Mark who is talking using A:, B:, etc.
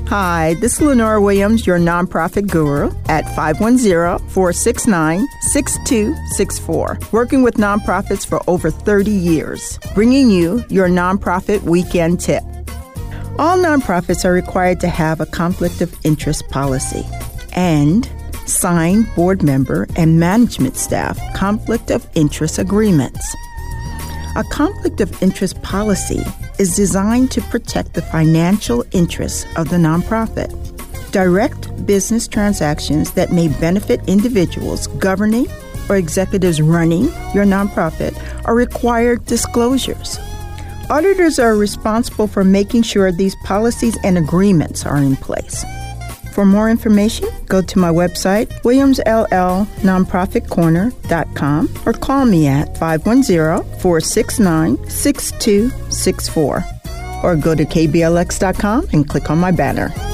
A: Hi, this is Lenora Williams, your nonprofit guru at 510-469-6264. Working with nonprofits for over 30 years, bringing you your nonprofit weekend tip. All nonprofits are required to have a conflict of interest policy and sign board member and management staff conflict of interest agreements. A conflict of interest policy is designed to protect the financial interests of the nonprofit. Direct business transactions that may benefit individuals governing or executives running your nonprofit are required disclosures. Auditors are responsible for making sure these policies and agreements are in place. For more information, go to my website, williamsllnonprofitcorner.com, or call me at 510-469-6264, or go to kblx.com and click on my banner.